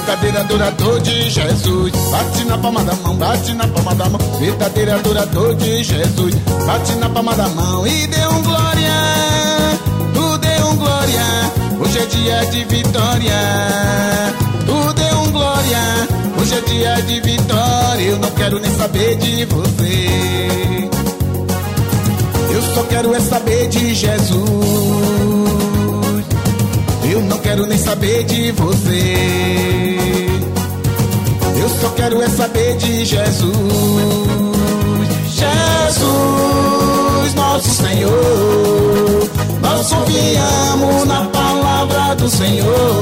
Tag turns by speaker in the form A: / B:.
A: verdadeiro adorador de Jesus. Bate na palma da mão, bate na palma da mão, verdadeiro adorador de Jesus. Bate na palma da mão e dê um glória, tu dê um glória. Hoje é dia de vitória, tu dê um glória. Hoje é dia de vitória, eu não quero nem saber de você. Eu só quero é saber de Jesus. Eu não quero nem saber de você. Eu só quero é saber de Jesus. Jesus, nosso Senhor, nós confiamos na palavra do Senhor.